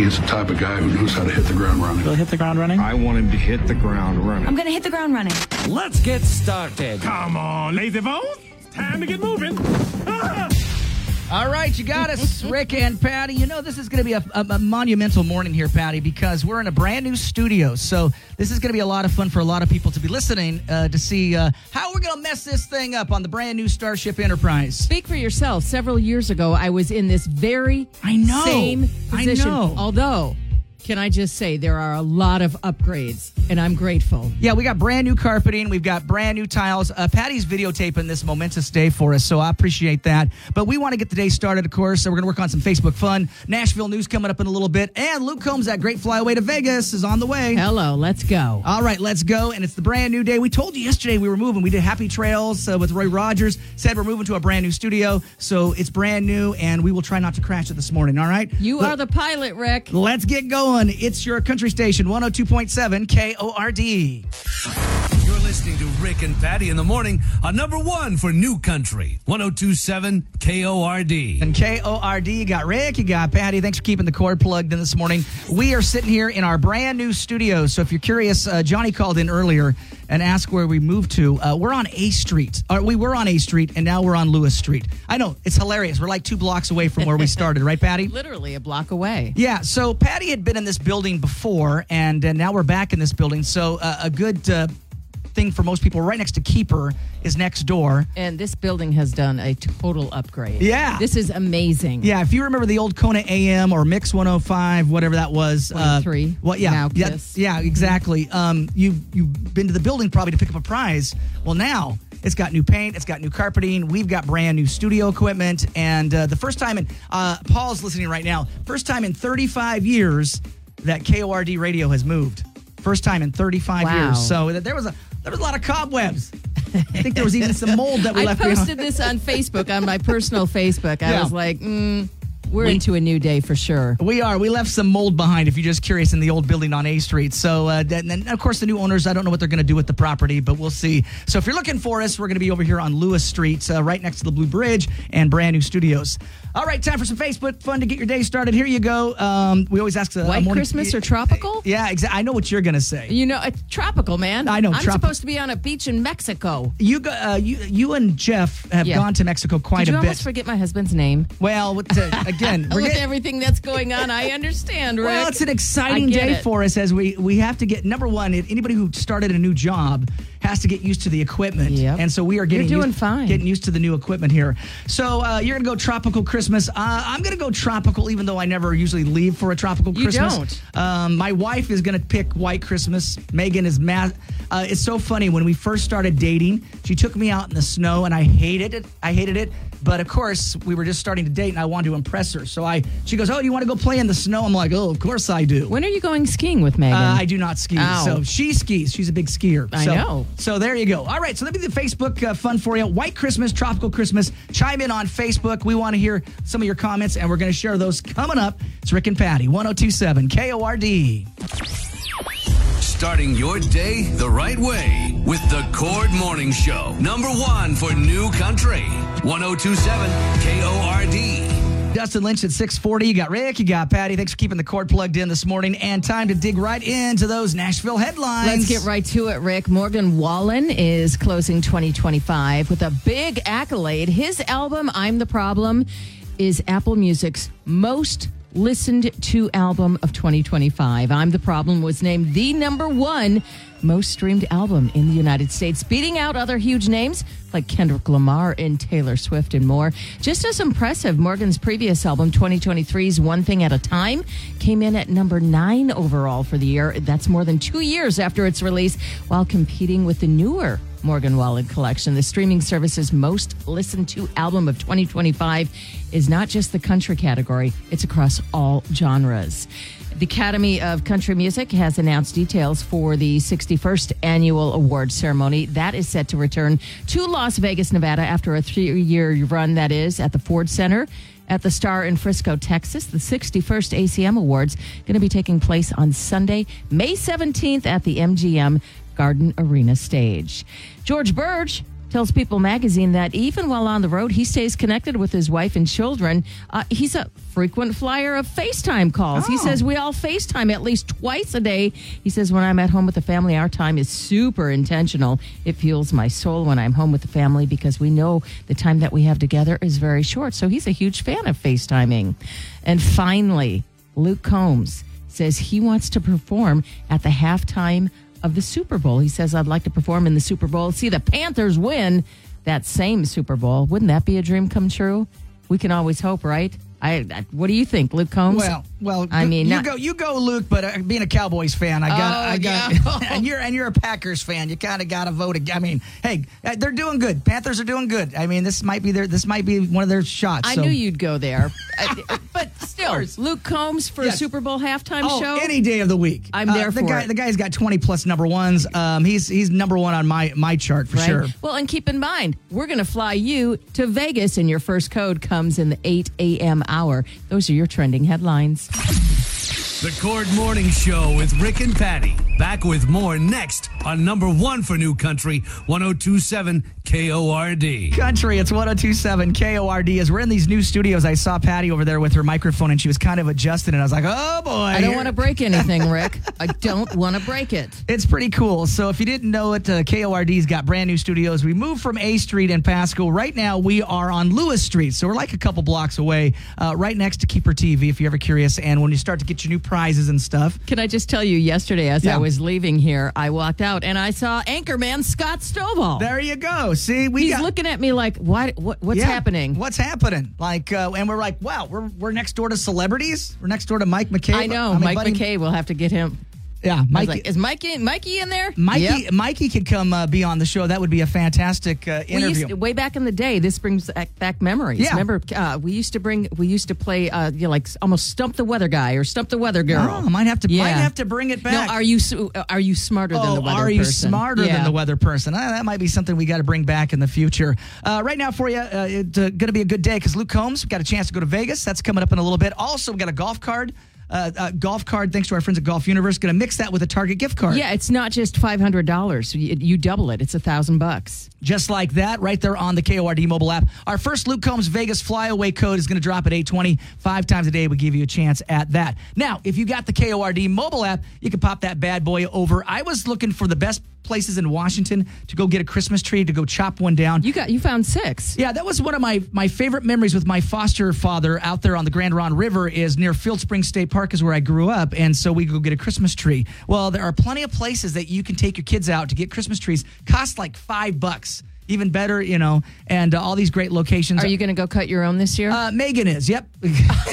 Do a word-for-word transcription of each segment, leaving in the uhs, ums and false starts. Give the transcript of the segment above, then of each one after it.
he's the type of guy who knows how to hit the ground running. Will he hit the ground running? I want him to hit the ground running. I'm going to hit the ground running. Let's get started. Come on, lazy bones. It's time to get moving. Ah! All right, you got us, Rick and Patty. You know, this is going to be a, a, a monumental morning here, Patty, because we're in a brand new studio. So this is going to be a lot of fun for a lot of people to be listening uh, to see uh, how we're going to mess this thing up on the brand new Starship Enterprise. Speak for yourself. Several years ago, I was in this very I know. same position. I know. Although, can I just say, there are a lot of upgrades, and I'm grateful. Yeah, we got brand new carpeting. We've got brand new tiles. Uh, Patty's videotaping this momentous day for us, so I appreciate that. But we want to get the day started, of course, so we're going to work on some Facebook fun. Nashville news coming up in a little bit. And Luke Combs, that great flyaway to Vegas, is on the way. Hello, let's go. All right, let's go. And it's the brand new day. We told you yesterday we were moving. We did Happy Trails uh, with Roy Rogers. Said we're moving to a brand new studio. So it's brand new, and we will try not to crash it this morning, all right? You Look, are the pilot, Rick. Let's get going. It's your country station, one oh two point seven K O R D. You're listening to Rick and Patty in the morning on number one for New Country, one oh two point seven K O R D. And K O R D, you got Rick, you got Patty. Thanks for keeping the cord plugged in this morning. We are sitting here in our brand new studio. So if you're curious, uh, Johnny called in earlier and asked where we moved to. Uh, we're on A Street. Or we were on A Street, and now we're on Lewis Street. I know, it's hilarious. We're like two blocks away from where we started, right, Patty? Literally a block away. Yeah, so Patty had been in this building before, and uh, now we're back in this building. So uh, a good uh, thing for most people, right next to Keeper, is next door. And this building has done a total upgrade. Yeah. This is amazing. Yeah, if you remember the old Kona A M or Mix one oh five, whatever that was. twenty-three. Uh, well, yeah, Now yeah, Kiss. yeah, exactly. Um, you, you've been to the building probably to pick up a prize. Well, now it's got new paint. It's got new carpeting. We've got brand new studio equipment. And uh, the first time in, uh, Paul's listening right now, first time in thirty-five years that K O R D radio has moved. First time in thirty-five Wow. years. So there was a there was a lot of cobwebs. I think there was even some mold that we I left posted behind. this on Facebook, on my personal Facebook. I Yeah. was like, mm, we're We- into a new day for sure. We are. We left some mold behind, if you're just curious, in the old building on A Street. So, uh, and then, of course, the new owners, I don't know what they're going to do with the property, but we'll see. So if you're looking for us, we're going to be over here on Lewis Street, uh, right next to the Blue Bridge and brand new studios. All right, time for some Facebook fun to get your day started. Here you go. Um, we always ask... Uh, White a morning, Christmas or tropical? Yeah, exactly. I know what you're going to say. You know, it's tropical, man. I know, I'm tropi- supposed to be on a beach in Mexico. You go, uh, you, you and Jeff have Yeah. gone to Mexico quite Did you a bit. almost forget my husband's name? Well, with, uh, again, we're With getting... everything that's going on, I understand, Rick. Well, it's an exciting I get day it. for us as we, we have to get, number one, anybody who started a new job has to get used to the equipment. Yep. And so we are getting You're doing used, fine. getting used to the new equipment here. So uh, you're going to go tropical Christmas. Uh, I'm going to go tropical, even though I never usually leave for a tropical You Christmas. don't. Um, my wife is going to pick white Christmas. Megan is mad. Uh, it's so funny. When we first started dating, she took me out in the snow, and I hated it. I hated it. But, of course, we were just starting to date, and I wanted to impress her. So I, she goes, oh, do you want to go play in the snow? I'm like, oh, of course I do. When are you going skiing with Megan? Uh, I do not ski. Ow. So she skis. She's a big skier. I so, know. So there you go. All right. So that'll be the Facebook uh, fun for you. White Christmas, tropical Christmas. Chime in on Facebook. We want to hear some of your comments, and we're going to share those coming up. It's Rick and Patty, one oh two point seven K O R D. Starting your day the right way with the Cord Morning Show. Number one for New Country, one oh two point seven K O R D. Dustin Lynch at six forty. You got Rick, you got Patty. Thanks for keeping the cord plugged in this morning. And time to dig right into those Nashville headlines. Let's get right to it, Rick. Morgan Wallen is closing twenty twenty-five with a big accolade. His album, I'm the Problem, is Apple Music's most listened to album of twenty twenty-five. I'm the Problem was named the number one most streamed album in the United States, beating out other huge names like Kendrick Lamar and Taylor Swift and more. Just as impressive, Morgan's previous album, twenty twenty-three's One Thing at a Time, came in at number nine overall for the year. That's more than two years after its release, while competing with the newer Morgan Wallen collection. The streaming service's most listened to album of twenty twenty-five is not just the country category, it's across all genres. The Academy of Country Music has announced details for the sixty-first annual award ceremony. That is set to return to Las Vegas, Nevada after a three-year run, that is, at the Ford Center at the Star in Frisco, Texas. The sixty-first A C M Awards going to be taking place on Sunday, May seventeenth at the M G M Garden Arena stage. George Burge tells People magazine that even while on the road, he stays connected with his wife and children. Uh, he's a frequent flyer of FaceTime calls. Oh. He says we all FaceTime at least twice a day. He says when I'm at home with the family, our time is super intentional. It fuels my soul when I'm home with the family because we know the time that we have together is very short. So he's a huge fan of FaceTiming. And finally, Luke Combs says he wants to perform at the halftime of the Super Bowl. He says, I'd like to perform in the Super Bowl, see the Panthers win that same Super Bowl. Wouldn't that be a dream come true? We can always hope, right? I, I what do you think, Luke Combs? Well, well, I mean, you not, go, you go, Luke. But uh, being a Cowboys fan, I got, Oh, I got, yeah. and you're and you're a Packers fan. You kind of got to vote. ag- I mean, hey, uh, they're doing good. Panthers are doing good. I mean, this might be their, this might be one of their shots. I so. knew you'd go there. I- but still, Luke Combs for Yes. a Super Bowl halftime Oh, show? any day of the week. I'm there uh, the for guy, it. The guy's got twenty plus number ones. Um, he's he's number one on my my chart for Right? sure. Well, and keep in mind, we're going to fly you to Vegas, and your first code comes in the eight a.m. hour. Those are your trending headlines. The Cord Morning Show with Rick and Patty. Back with more next on number one for New Country, one oh two point seven K O R D. Country, it's one oh two point seven K O R D. As we're in these new studios, I saw Patty over there with her microphone, and she was kind of adjusting it. I was like, oh, boy. I don't here- want to break anything, Rick. I don't want to break it. It's pretty cool. So if you didn't know it, uh, K O R D's got brand new studios. We moved from A Street in Pasco. Right now, we are on Lewis Street. So we're like a couple blocks away, uh, right next to Keeper T V, if you're ever curious. And when you start to get your new prizes and stuff. Can I just tell you, yesterday as Yeah. I was leaving here, I walked out and I saw Anchorman Scott Stovall. There you go. See, we He's got, looking at me like, what? what what's Yeah. happening? What's happening? Like, uh, and we're like, wow, we're we're next door to celebrities. We're next door to Mike McKay. I know. mean, Mike buddy- McKay will have to get him. Yeah, I was Mike. like, is Mikey, Mikey in there? Mikey, Yep. Mikey could come uh, be on the show. That would be a fantastic uh, We used interview. to, way back in the day, this brings back, back memories. Yeah. Remember, uh, we used to bring, we used to play, uh, you know, like almost stump the weather guy or stump the weather girl. Oh, might have to, Yeah. might have to bring it back. No, are you su- are you smarter than Oh, the weather are you person? smarter Yeah. than the weather person? Uh, that might be something we got to bring back in the future. Uh, right now for you, uh, it's uh, going to be a good day because Luke Combs got a chance to go to Vegas. That's coming up in a little bit. Also, we got a golf card. Uh, uh, golf card, thanks to our friends at Golf Universe. Going to mix that with a Target gift card. Yeah, it's not just five hundred dollars. You, you double it. It's a thousand bucks. Just like that, right there on the K O R D mobile app. Our first Luke Combs Vegas flyaway code is going to drop at eight twenty. Five times a day, we give you a chance at that. Now, if you got the K O R D mobile app, you can pop that bad boy over. I was looking for the best places in Washington to go get a Christmas tree, to go chop one down. You got you found six. Yeah, that was one of my, my favorite memories with my foster father out there on the Grand Ronde River is near Field Springs State Park is where I grew up, and so we go get a Christmas tree. Well, there are plenty of places that you can take your kids out to get Christmas trees. Cost like five bucks. Even better, you know, and uh, all these great locations. Are you going to go cut your own this year? Uh, Megan is, yep. Look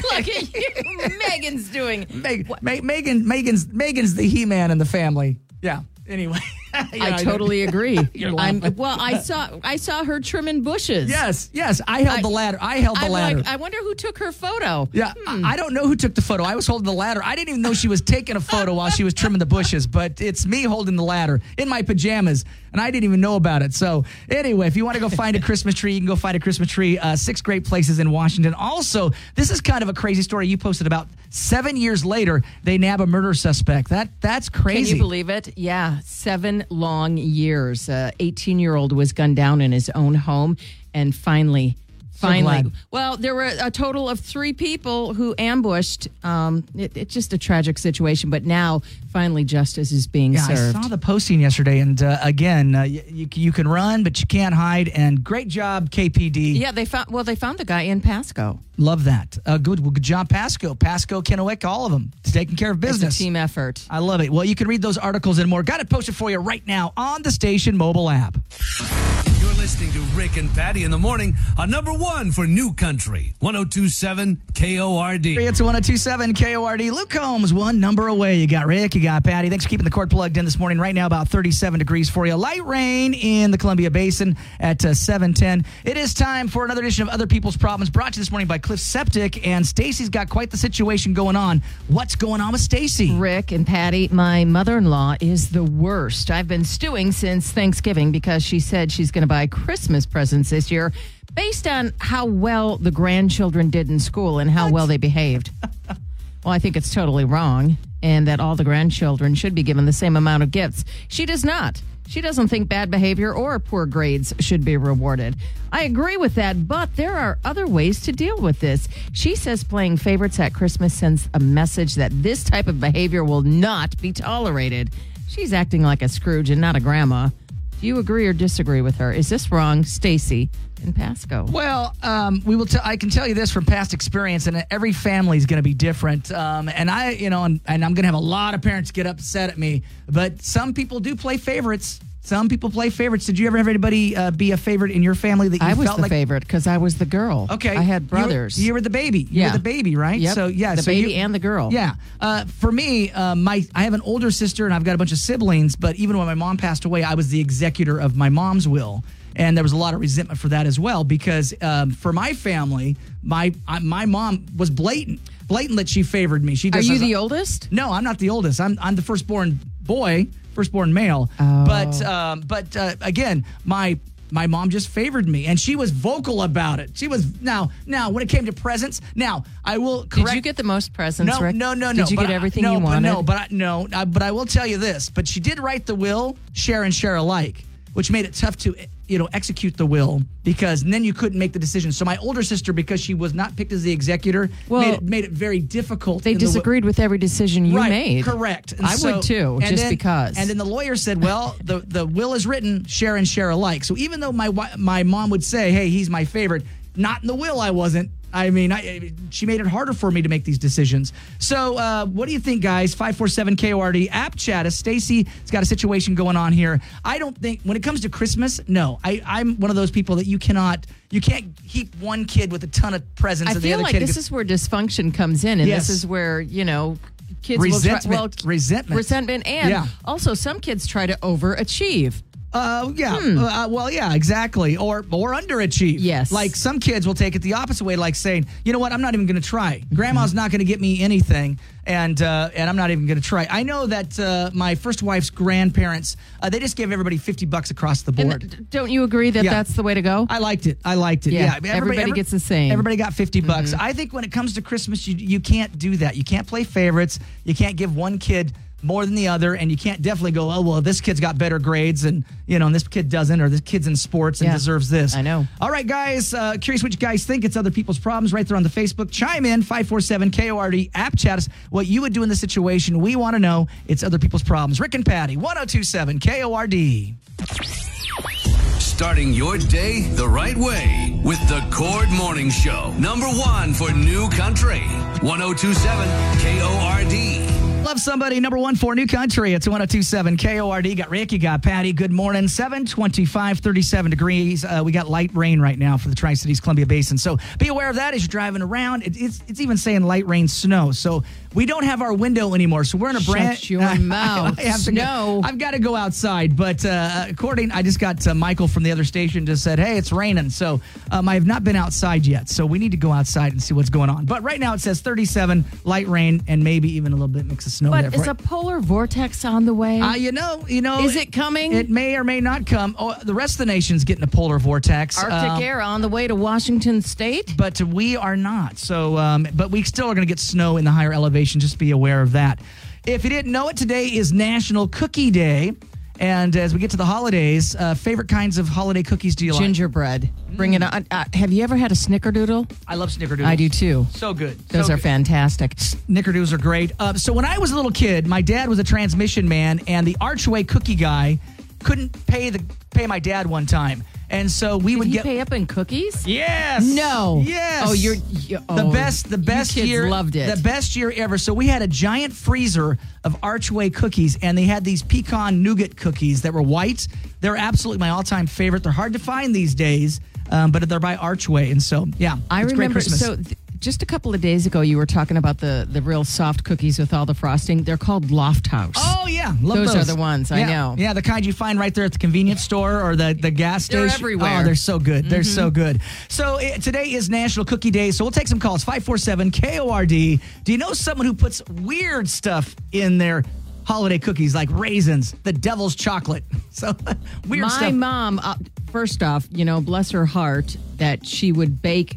at you. Megan's doing. Meg, Ma- Megan, Megan's, Megan's the He-Man in the family. Yeah. Anyway, You know, I totally agree. You're I'm, laughing. well, I saw I saw her trimming bushes. Yes, yes. I held I- the ladder. I held the I'm ladder. like, I wonder who took her photo. Yeah, I, I don't know who took the photo. I was holding the ladder. I didn't even know she was taking a photo while she was trimming the bushes, but it's me holding the ladder in my pajamas, and I didn't even know about it. So anyway, if you want to go find a Christmas tree, you can go find a Christmas tree. Uh, six great places in Washington. Also, this is kind of a crazy story you posted about. Seven years later, they nab a murder suspect. That That's crazy. Can you believe it? Yeah, seven long years. A eighteen-year-old was gunned down in his own home, and finally, finally, glad. well, there were a total of three people who ambushed. Um, it, it's just a tragic situation, but now, finally, justice is being Yeah, served. I saw the posting yesterday, and uh, again, uh, you, you, you can run, but you can't hide. And great job, K P D. Yeah, they found. Well, they found the guy in Pasco. Love that. Uh, good, well, good job, Pasco, Pasco, Kennewick, all of them. It's taking care of business. It's a team effort. I love it. Well, you can read those articles and more. Got it posted for you right now on the station mobile app. You're listening to Rick and Patty in the morning on number one for New Country, one oh two point seven K O R D. It's one oh two point seven K O R D. Luke Combs, one number away. You got Rick, you got Patty. Thanks for keeping the cord plugged in this morning. Right now, about thirty-seven degrees for you. Light rain in the Columbia Basin at uh, seven ten. It is time for another edition of Other People's Problems, brought to you this morning by Cliff Septic. And Stacy's got quite the situation going on. What's going on with Stacy? Rick and Patty, my mother-in-law is the worst. I've been stewing since Thanksgiving because she said she's going to buy Christmas presents this year based on how well the grandchildren did in school and how well they behaved. Well, I think it's totally wrong, and that all the grandchildren should be given the same amount of gifts. She does not. She doesn't think bad behavior or poor grades should be rewarded. I agree with that, but there are other ways to deal with this. She says playing favorites at Christmas sends a message that this type of behavior will not be tolerated. She's acting like a Scrooge and not a grandma. Do you agree or disagree with her? Is this wrong, Stacy in Pasco? Well, um, we will. T- I can tell you this from past experience, and every family is going to be different. Um, and I, you know, and, and I'm going to have a lot of parents get upset at me. But some people do play favorites. Some people play favorites. Did you ever have anybody uh, be a favorite in your family that you I was felt the like? favorite because I was the girl. Okay, I had brothers. You were, you were the baby. You Yeah. were the baby, right? Yep. So yeah, the so baby you, and the girl. Yeah. Uh, for me, uh, my I have an older sister and I've got a bunch of siblings. But even when my mom passed away, I was the executor of my mom's will, and there was a lot of resentment for that as well because um, for my family, my I, my mom was blatant, blatant that she favored me. She Are just you says, the oldest? No, I'm not the oldest. I'm I'm the firstborn boy, firstborn male. Oh. But um, but uh, again, my my mom just favored me, and she was vocal about it. She was now now when it came to presents. Now I will correct. Did you get the most presents, no, Rick? no, no, no. Did you but get I- everything no, you but wanted? No, but I, no, I, but I will tell you this. But she did write the will, share and share alike, which made it tough to you know execute the will because then you couldn't make the decision. So my older sister, because she was not picked as the executor, Well, made it, made it very difficult. They in the wi- disagreed with every decision you right, made. Correct. And I so- would too, and just then- because. And then the lawyer said, well, the, the will is written, share and share alike. So even though my wi- my mom would say, hey, he's my favorite, not in the will I wasn't. I mean, I, she made it harder for me to make these decisions. So uh, what do you think, guys? five four seven K O R D, app chat us. Stacy's got a situation going on here. I don't think, when it comes to Christmas, no. I, I'm one of those people that you cannot, you can't heap one kid with a ton of presents I and the feel other like kid this gets- is where dysfunction comes in, and Yes. this is where, you know, kids Resentment. will try, well, Resentment. resentment, and Yeah. also some kids try to overachieve. Uh, yeah. Hmm. Uh, well, yeah, exactly. Or or underachieve. Yes. Like some kids will take it the opposite way, like saying, you know what, I'm not even going to try. Grandma's not going to get me anything, and uh, and I'm not even going to try. I know that uh, my first wife's grandparents, uh, they just gave everybody fifty bucks across the board. And th- don't you agree that Yeah. that's the way to go? I liked it. I liked it. Yeah, Yeah. everybody gets the same. Everybody got fifty bucks. I think when it comes to Christmas, you you can't do that. You can't play favorites. You can't give one kid more than the other, and you can't definitely go, oh, well, this kid's got better grades, and, you know, and this kid doesn't, or this kid's in sports and Yeah, deserves this. I know. All right, guys, uh, curious what you guys think. It's other people's problems right there on the Facebook. Chime in, five four seven K O R D, app chat us what you would do in this situation. We want to know. It's other people's problems. Rick and Patty, one oh two seven K O R D. Starting your day the right way with the Cord Morning Show. Number one for New Country. one oh two seven K O R D. Love somebody, number one for New Country. It's one oh two seven K O R D. Got Rick, you got Patty. Good morning. seven twenty-five, thirty-seven degrees. Uh, we got light rain right now for the Tri-Cities Columbia Basin. So be aware of that as you're driving around. It, it's, it's even saying light rain snow. So we don't have our window anymore. So we're in a Shut brand. your mouth. I have to Snow. Go, I've got to go outside. But uh, according, I just got uh, Michael from the other station just said, hey, it's raining. So um, I have not been outside yet. So we need to go outside and see what's going on. But right now it says thirty-seven, light rain, and maybe even a little bit mix of snow But there. is a polar vortex on the way? Uh, you know, you know. Is it coming? It may or may not come. Oh, the rest of the nation's getting a polar vortex. Arctic Um, air on the way to Washington State? but we are not. So, um, but we still are going to get snow in the higher elevation. Just be aware of that. If you didn't know it, today is National Cookie Day. And as we get to the holidays, uh, favorite kinds of holiday cookies do you like? Gingerbread. Bring it on. Uh, have you ever had a snickerdoodle? I love snickerdoodles. I do too. So good. Those So are good. fantastic. Snickerdoodles are great. Uh, so when I was a little kid, my dad was a transmission man, and the Archway cookie guy couldn't pay the pay my dad one time, and so we Did would he get pay up in cookies? yes, No. yes. Oh, you're you, oh, the best. The you best kids year. loved it. The best year ever. So we had a giant freezer of Archway cookies, and they had these pecan nougat cookies that were white. They're absolutely my all-time favorite. They're hard to find these days, um, but they're by Archway, and so yeah, I it's great remember. Christmas. So th- just a couple of days ago, you were talking about the the real soft cookies with all the frosting. They're called Loft House. Oh yeah, love Those those. are the ones, I Yeah. know. Yeah, the kind you find right there at the convenience store or the, the gas station. They're everywhere. Oh, they're so good. They're so good. So uh, today is National Cookie Day. So we'll take some calls. five four seven K O R D. Do you know someone who puts weird stuff in their holiday cookies, like raisins, the devil's chocolate? So weird My stuff. mom, uh, first off, you know, bless her heart, that she would bake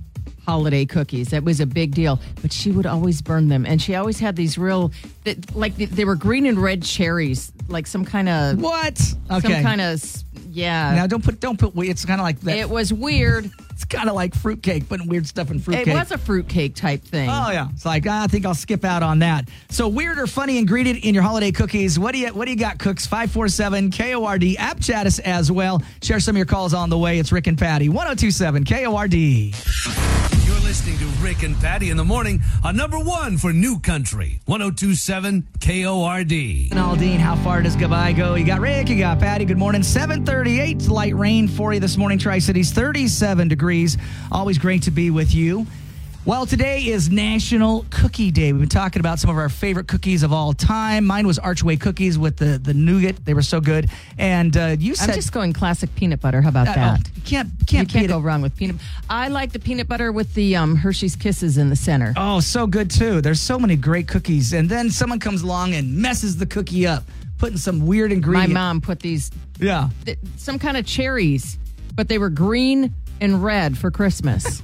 holiday cookies. That was a big deal. But she would always burn them. And she always had these real, like they were green and red cherries, like some kind of. What? Some Okay. kind of, yeah. Now, don't put, don't put, it's kind of like that. It was weird. It's kind of like fruitcake, putting weird stuff in fruitcake. It was a fruitcake type thing. Oh yeah, it's like I think I'll skip out on that. So weird or funny ingredient in your holiday cookies? What do you What do you got, Cooks? five four seven K O R D. App chat us as well. Share some of your calls on the way. It's Rick and Patty. one oh two seven K O R D. You're listening to Rick and Patty in the morning on number one for New Country, one oh two seven K O R D. And Aldine, how far does goodbye go? You got Rick, you got Patty. Good morning. seven thirty-eight, light rain for you this morning. Tri-Cities, thirty-seven degrees. Always great to be with you. Well, today is National Cookie Day. We've been talking about some of our favorite cookies of all time. Mine was Archway cookies with the, the nougat. They were so good. And uh, you said... I'm just going classic peanut butter. How about uh, that? Oh, you can't, can't, you can't beat go it. wrong with peanut. I like the peanut butter with the um, Hershey's Kisses in the center. Oh, so good, too. There's so many great cookies. And then someone comes along and messes the cookie up, putting some weird My ingredient. mom put these, Yeah. th- some kind of cherries, but they were green and red for Christmas.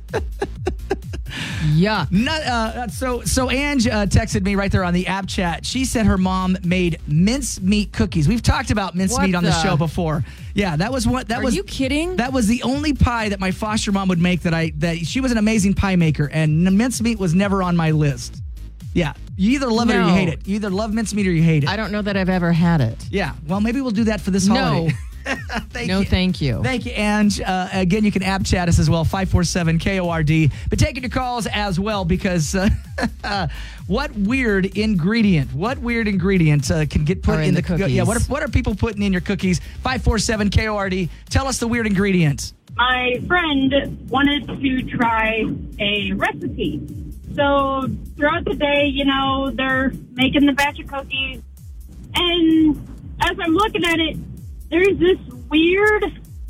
Yuck. Not, uh, so so Ange uh, texted me right there on the app chat. She said her mom made mincemeat cookies. We've talked about mincemeat What on the the- show before. Yeah, that was what that Are was. you kidding? That was the only pie that my foster mom would make that I that she was an amazing pie maker, and mincemeat was never on my list. Yeah, you either love it or you No. hate it. You either love mincemeat or you hate it. I don't know that I've ever had it. Yeah, well, maybe we'll do that for this No. holiday. Thank No, you. thank you. Thank you, Ange. Uh, again, you can app chat us as well, five four seven K O R D. But taking your calls as well, because uh, what weird ingredient, what weird ingredient uh, can get put Are in, in the the cookies? Yeah, what are, cookies. what are people putting in your cookies? five four seven K O R D. Tell us the weird ingredient. My friend wanted to try a recipe. So throughout the day, you know, they're making the batch of cookies. And as I'm looking at it, there's this weird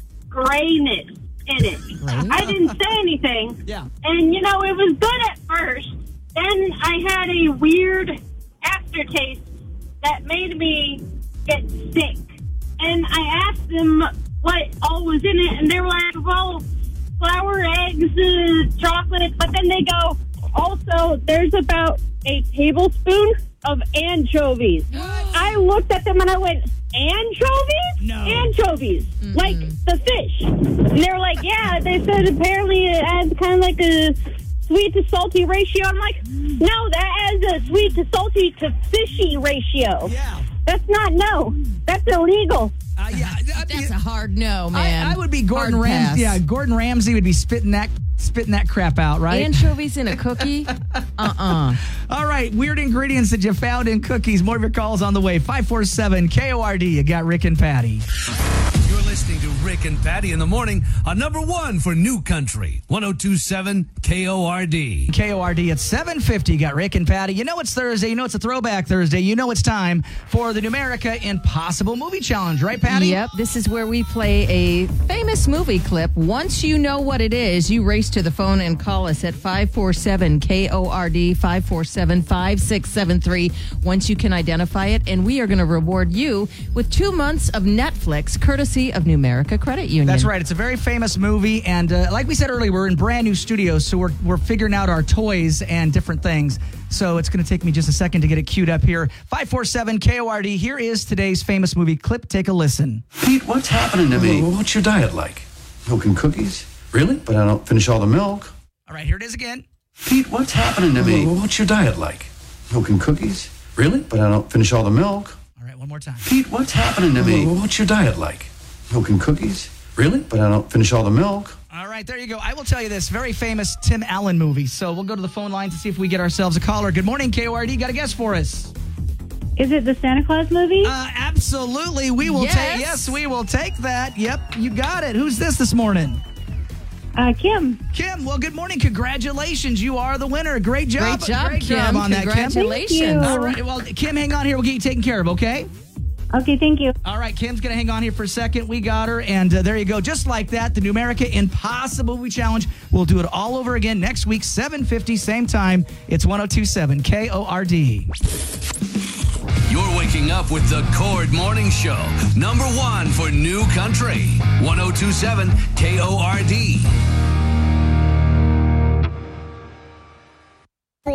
grayness in it. I didn't say anything. Yeah. And, you know, it was good at first. Then I had a weird aftertaste that made me get sick. And I asked them what all was in it, and they were like, well, flour, eggs, uh, chocolate. But then they go, also, there's about a tablespoon of anchovies. I looked at them and I went, anchovies? No. Anchovies. Like the fish. And they were like, yeah, they said apparently it adds kind of like a sweet to salty ratio. I'm like, no, that adds a sweet to salty to fishy ratio. Yeah. That's not, no. That's illegal. Uh, yeah, I- That's a hard no, man. I, I would be Gordon Hard pass. Ramsay. Yeah, Gordon Ramsay would be spitting that spitting that crap out, right? Anchovies in a cookie? Uh-uh. All right, weird ingredients that you found in cookies. More of your calls on the way. five four seven K O R D. You got Rick and Patty. You're listening to Rick and Patty in the morning on number one for New Country, one oh two seven K O R D. K O R D at seven fifty. You got Rick and Patty. You know it's Thursday. You know it's a throwback Thursday. You know it's time for the Numerica Impossible Movie Challenge, right, Patty? Yep, this is where we play a famous movie clip. Once you know what it is, you race to the phone and call us at five four seven K O R D, five four seven, five six seven three, once you can identify it. And we are going to reward you with two months of Netflix, courtesy of Numerica Credit Union. That's right. It's a very famous movie, and uh, like we said earlier, we're in brand new studios, so we're we're figuring out our toys and different things. So it's going to take me just a second to get it queued up here. five four seven K O R D. Here is today's famous movie clip. Take a listen. Pete, what's happening to me? What's your diet like? Milk and cookies? Really? But I don't finish all the milk. All right, here it is again. Pete, what's happening to me? What's your diet like? Milk and cookies? Really? But I don't finish all the milk. All right, one more time. Pete, what's happening to me? What's your diet like? Milk and cookies? Really? But I don't finish all the milk. All right, there you go. I will tell you this very famous Tim Allen movie. So we'll go to the phone line to see if we get ourselves a caller. Good morning, K O R D. Got a guess for us? Is it the Santa Claus movie? Uh, absolutely. We will Yes. take. Yes, we will take that. Yep, you got it. Who's this this morning? Uh, Kim. Kim. Well, good morning. Congratulations. You are the winner. Great job. Great job, Great Kim. job on that, Kim. Congratulations. Thank you. All right. Well, Kim, hang on here. We'll get you taken care of. Okay. Okay, thank you. All right, Kim's going to hang on here for a second. We got her, and uh, there you go. Just like that, the Numerica Impossible Movie Challenge. We'll do it all over again next week, seven fifty, same time. It's one oh two seven K O R D. You're waking up with the Cord Morning Show, number one for New Country, one oh two seven K O R D.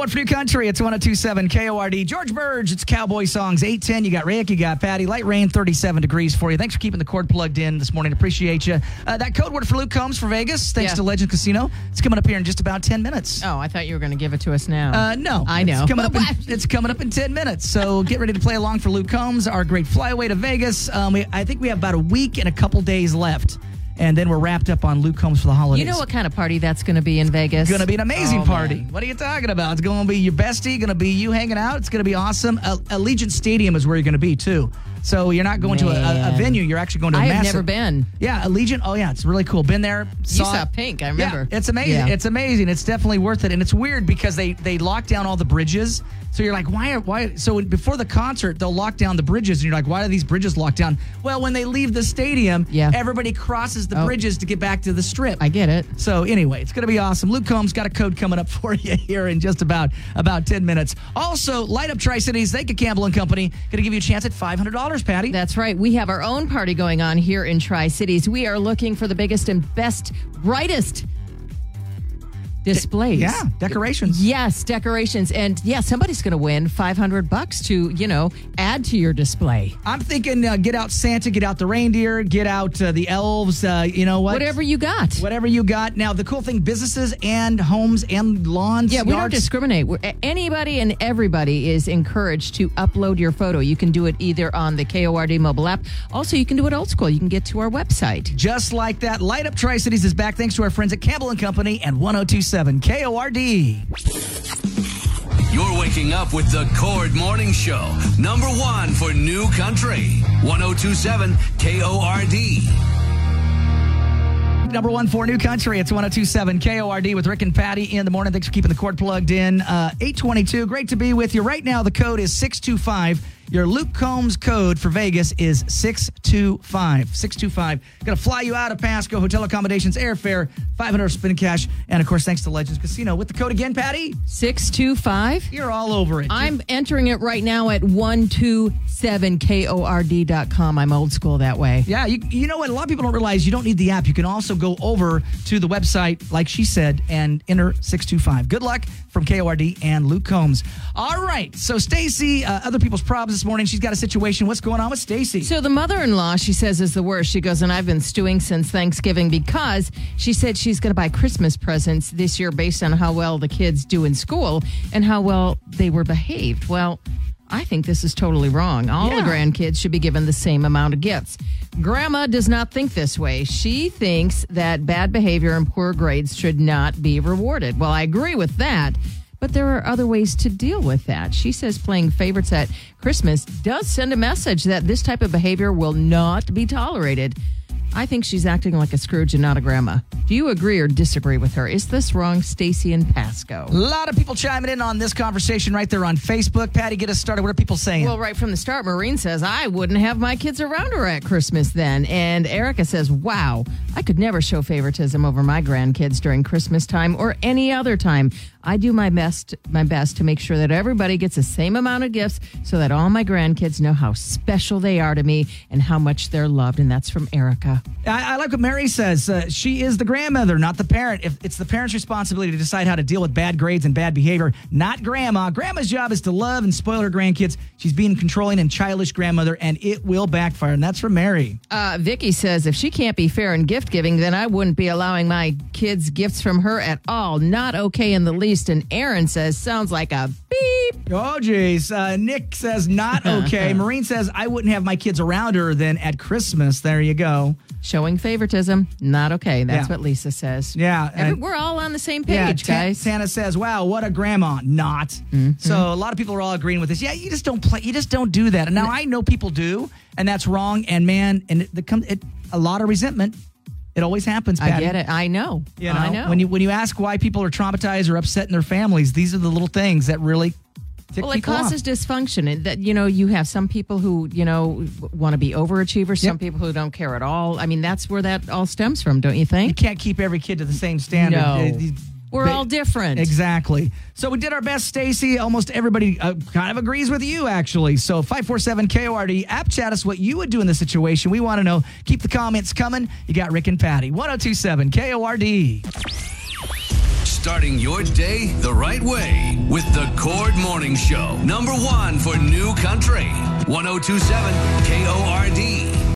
one for New Country. It's one oh two point seven K O R D. George Burge, it's Cowboy Songs. eight ten, you got Rick, you got Patty. Light rain, thirty-seven degrees for you. Thanks for keeping the cord plugged in this morning. Appreciate you. Uh, that code word for Luke Combs for Vegas, thanks Yeah. to Legend Casino. It's coming up here in just about ten minutes. Oh, I thought you were going to give it to us now. Uh, no. I know. It's coming, up in, What? it's coming up in ten minutes. So get ready to play along for Luke Combs, our great flyaway to Vegas. Um, we, I think we have about a week and a couple days left. And then we're wrapped up on Luke Combs for the holidays. You know what kind of party that's going to be in Vegas? It's going to be an amazing Oh, party. man. What are you talking about? It's going to be your bestie, going to be you hanging out. It's going to be awesome. Uh, Allegiant Stadium is where you're going to be, too. So you're not going to a, a, a Man. venue. You're actually going to a I have massive... never been. Yeah, Allegiant. Oh, yeah, it's really cool. Been there. You Saw, saw it. Pink, I remember. Yeah, it's amazing. Yeah. It's amazing. It's definitely worth it. And it's weird because they, they lock down all the bridges. So you're like, why? Are, why? So before the concert, they'll lock down the bridges. And you're like, why are these bridges locked down? Well, when they leave the stadium, Yeah. everybody crosses the Oh. bridges to get back to the strip. I get it. So anyway, it's going to be awesome. Luke Combs got a code coming up for you here in just about about ten minutes. Also, Light Up Tri-Cities, thank you, Campbell and Company. Going to give you a chance at five hundred dollars, Patty. That's right. We have our own party going on here in Tri-Cities. We are looking for the biggest and best, brightest displays. Yeah, decorations. Yes, decorations. And yeah, somebody's going to win five hundred bucks to, you know, add to your display. I'm thinking uh, get out Santa, get out the reindeer, get out uh, the elves, uh, you know what? Whatever you got. Whatever you got. Now, the cool thing, businesses and homes and lawns, Yeah, we don't yards. discriminate. We're, anybody and everybody is encouraged to upload your photo. You can do it either on the K O R D mobile app. Also, you can do it old school. You can get to our website. Just like that, Light Up Tri-Cities is back thanks to our friends at Campbell and Company and one oh two point seven K O R D. You're waking up with the Cord Morning Show. Number one for New Country. one oh two point seven K O R D. Number one for New Country. It's one oh two point seven K O R D with Rick and Patty in the morning. Thanks for keeping the cord plugged in. Uh, eight twenty-two. Great to be with you. Right now, the code is six two five. Your Luke Combs code for Vegas is six two five. six two five. Going to fly you out of Pasco. Hotel accommodations, airfare, five hundred dollars spin cash. And, of course, thanks to Legends Casino. With the code again, Patty, six two five. you're all over it. I'm entering it right now at one two seven K O R D dot com. I'm old school that way. Yeah, you, you know what? A lot of people don't realize you don't need the app. You can also go over to the website, like she said, and enter six two five. Good luck from K O R D and Luke Combs. All right. So, Stacy, uh, other people's problems this morning. She's got a situation. What's going on with Stacy? So the mother-in-law, she says, is the worst. She goes, and I've been stewing since Thanksgiving because she said she's going to buy Christmas presents this year based on how well the kids do in school and how well they were behaved. Well, I think this is totally wrong. All Yeah. the grandkids should be given the same amount of gifts. Grandma does not think this way. She thinks that bad behavior and poor grades should not be rewarded. Well, I agree with that. But there are other ways to deal with that. She says playing favorites at Christmas does send a message that this type of behavior will not be tolerated. I think she's acting like a Scrooge and not a grandma. Do you agree or disagree with her? Is this wrong, Stacy and Pasco? A lot of people chiming in on this conversation right there on Facebook. Patty, get us started. What are people saying? Well, right from the start, Maureen says, I wouldn't have my kids around her at Christmas then. And Erica says, wow, I could never show favoritism over my grandkids during Christmas time or any other time. I do my best, my best to make sure that everybody gets the same amount of gifts so that all my grandkids know how special they are to me and how much they're loved. And that's from Erica. I, I like what Mary says. Uh, she is the grandmother, not the parent. If it's the parent's responsibility to decide how to deal with bad grades and bad behavior, not grandma. Grandma's job is to love and spoil her grandkids. She's being controlling and childish grandmother, and it will backfire. And that's from Mary. Uh, Vicky says, if she can't be fair in gift giving, then I wouldn't be allowing my kids gifts from her at all. Not okay in the least. And Aaron says, sounds like a beep. Oh, geez. Uh, Nick says, not okay. Maureen says, I wouldn't have my kids around her then at Christmas. There you go. Showing favoritism, not okay. That's Yeah. what Lisa says. Yeah, Every, and- we're all on the same Yeah, page, Ta- guys. Santa says, wow, what a grandma. Not. Mm-hmm. So a lot of people are all agreeing with this. Yeah, you just don't play. You just don't do that. And now I know people do, and that's wrong. And man, and it, it, it a lot of resentment. It always happens, I Patty. get it. I know. You know, I know. When you when you ask why people are traumatized or upset in their families, these are the little things that really tick well, it people causes off. dysfunction. And that, you know, you have some people who, you know, want to be overachievers, some Yep. people who don't care at all. I mean, that's where that all stems from, don't you You think? can't keep every kid to the same standard. No. Uh, you- We're they- all different. Exactly. So we did our best, Stacy. Almost everybody uh, kind of agrees with you, actually. So five four seven K O R D, app chat us what you would do in this situation. We want to know. Keep the comments coming. You got Rick and Patty. one oh two point seven K O R D. starting your day the right way with the Cord Morning Show. Number one for New Country. ten twenty-seven K O R D.